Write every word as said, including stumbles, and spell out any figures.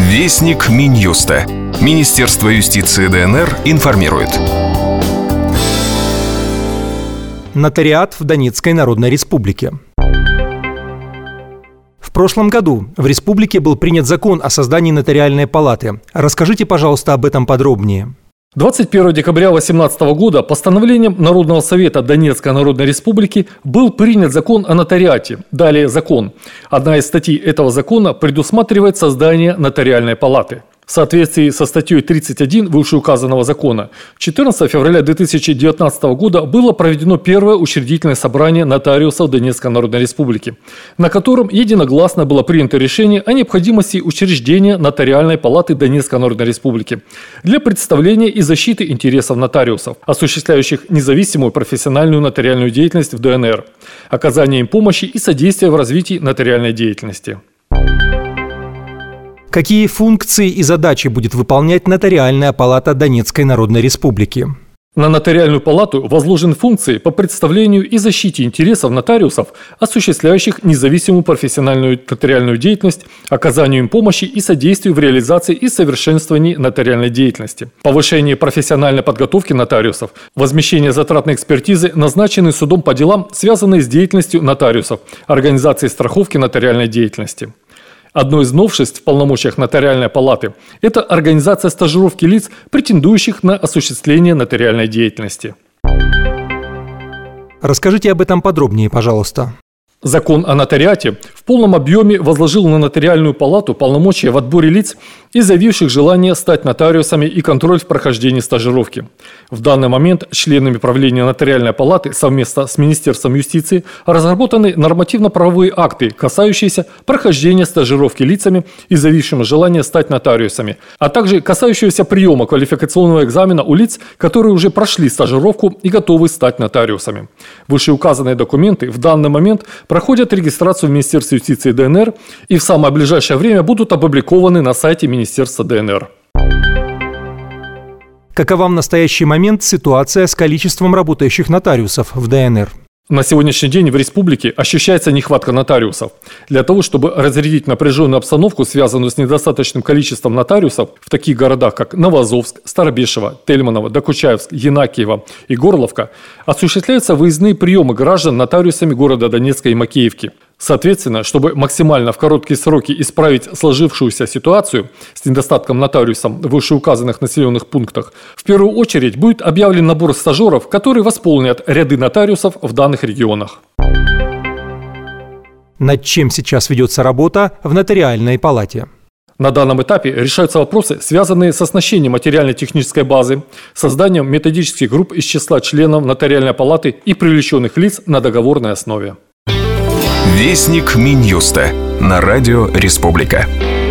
Вестник Минюста. Министерство юстиции ДНР информирует. Нотариат в Донецкой Народной Республике. В прошлом году в республике был принят закон о создании нотариальной палаты. Расскажите, пожалуйста, об этом подробнее. двадцать первого декабря две тысячи восемнадцатого года постановлением Народного совета Донецкой Народной Республики был принят закон о нотариате. Далее закон. Одна из статей этого закона предусматривает создание нотариальной палаты. В соответствии со статьей тридцать один вышеуказанного закона, четырнадцатого февраля две тысячи девятнадцатого года было проведено первое учредительное собрание нотариусов Донецкой Народной Республики, на котором единогласно было принято решение о необходимости учреждения нотариальной палаты Донецкой Народной Республики для представления и защиты интересов нотариусов, осуществляющих независимую профессиональную нотариальную деятельность в ДНР, оказания им помощи и содействия в развитии нотариальной деятельности. Какие функции и задачи будет выполнять Нотариальная палата Донецкой Народной Республики? На нотариальную палату возложены функции по представлению и защите интересов нотариусов, осуществляющих независимую профессиональную нотариальную деятельность, оказанию им помощи и содействию в реализации и совершенствовании нотариальной деятельности, повышение профессиональной подготовки нотариусов, возмещение затратной экспертизы, назначенной судом по делам, связанные с деятельностью нотариусов, организации страховки нотариальной деятельности. Одно из новшеств в полномочиях Нотариальной палаты – это организация стажировки лиц, претендующих на осуществление нотариальной деятельности. Расскажите об этом подробнее, пожалуйста. Закон о нотариате в полном объеме возложил на Нотариальную палату полномочия в отборе лиц, изъявивших желание стать нотариусами, и контроль в прохождении стажировки. В данный момент членами правления Нотариальной палаты совместно с Министерством юстиции разработаны нормативно-правовые акты, касающиеся прохождения стажировки лицами, изъявившими желание стать нотариусами, а также касающиеся приема квалификационного экзамена у лиц, которые уже прошли стажировку и готовы стать нотариусами. Вышеуказанные документы в данный момент проходят регистрацию в Министерстве юстиции ДНР и в самое ближайшее время будут опубликованы на сайте Министерства ДНР. Какова в настоящий момент ситуация с количеством работающих нотариусов в ДНР? На сегодняшний день в республике ощущается нехватка нотариусов. Для того, чтобы разрядить напряженную обстановку, связанную с недостаточным количеством нотариусов в таких городах, как Новоазовск, Старобешево, Тельманово, Докучаевск, Янакиево и Горловка, осуществляются выездные приемы граждан нотариусами города Донецка и Макеевки. Соответственно, чтобы максимально в короткие сроки исправить сложившуюся ситуацию с недостатком нотариусов в вышеуказанных населенных пунктах, в первую очередь будет объявлен набор стажеров, которые восполнят ряды нотариусов в данных регионах. Над чем сейчас ведется работа в Нотариальной палате? На данном этапе решаются вопросы, связанные с оснащением материально-технической базы, созданием методических групп из числа членов Нотариальной палаты и привлеченных лиц на договорной основе. Вестник Минюста на радио «Республика».